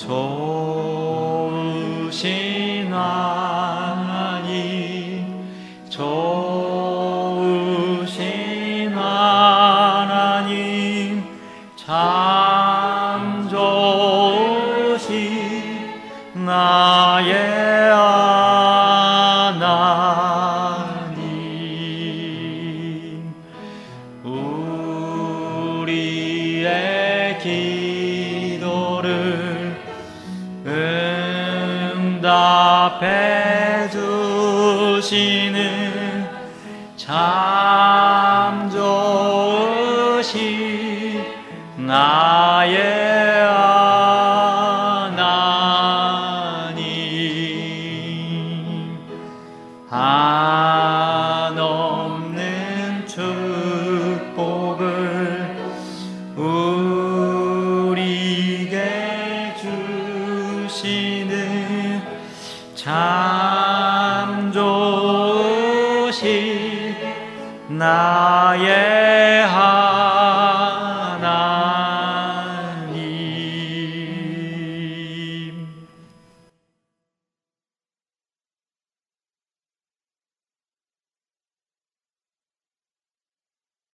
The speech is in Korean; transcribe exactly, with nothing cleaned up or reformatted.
좋으신 하나님, 좋으신 하나님, 참 좋으신 나의 하나님. 우리의 기도를 응답해 주시는 참 좋으신 나의 하나님. 한없는 축복을 우리에게 주시는 참 좋으신 나의 하나님.